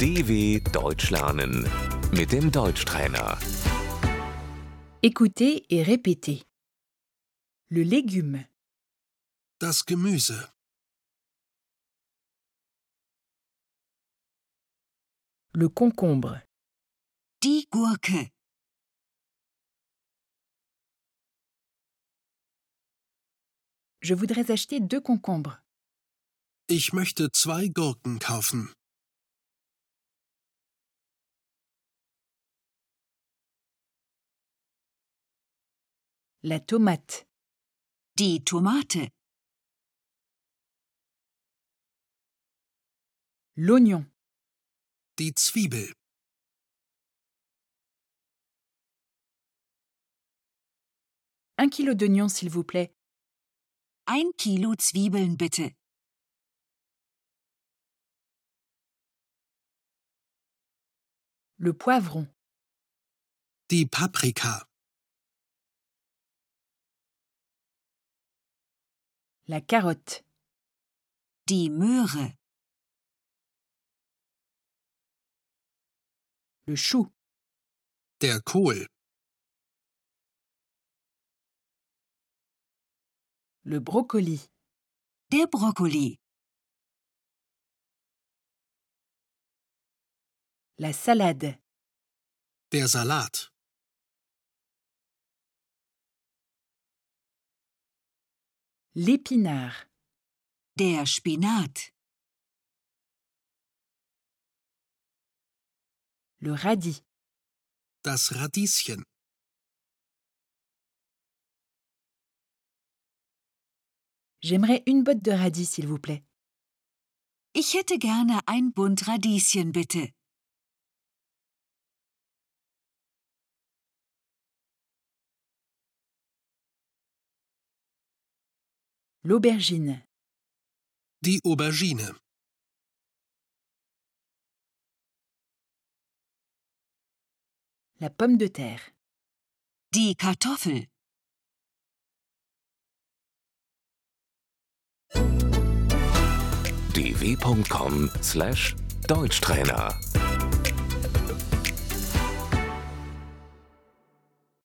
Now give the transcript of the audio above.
DW Deutsch lernen mit dem Deutschtrainer. Écoutez et répétez. Le légume, Das Gemüse, le concombre, Die Gurke, je voudrais acheter 2 concombres, ich möchte 2 Gurken kaufen. la tomate, die Tomate, l'oignon, Die Zwiebel, 1 kilo d'oignons s'il vous plaît, 1 Kilo Zwiebeln bitte, le poivron, die Paprika, la carotte, die Möhre, le chou, der Kohl, le brocoli, der Brokkoli, la salade, der Salat, l'épinard, der Spinat, le radis, das Radieschen, j'aimerais une botte de radis s'il vous plaît, Ich hätte gerne ein Bund Radieschen bitte, l'aubergine, die Aubergine, la pomme de terre, die Kartoffel. dw.com/Deutschtrainer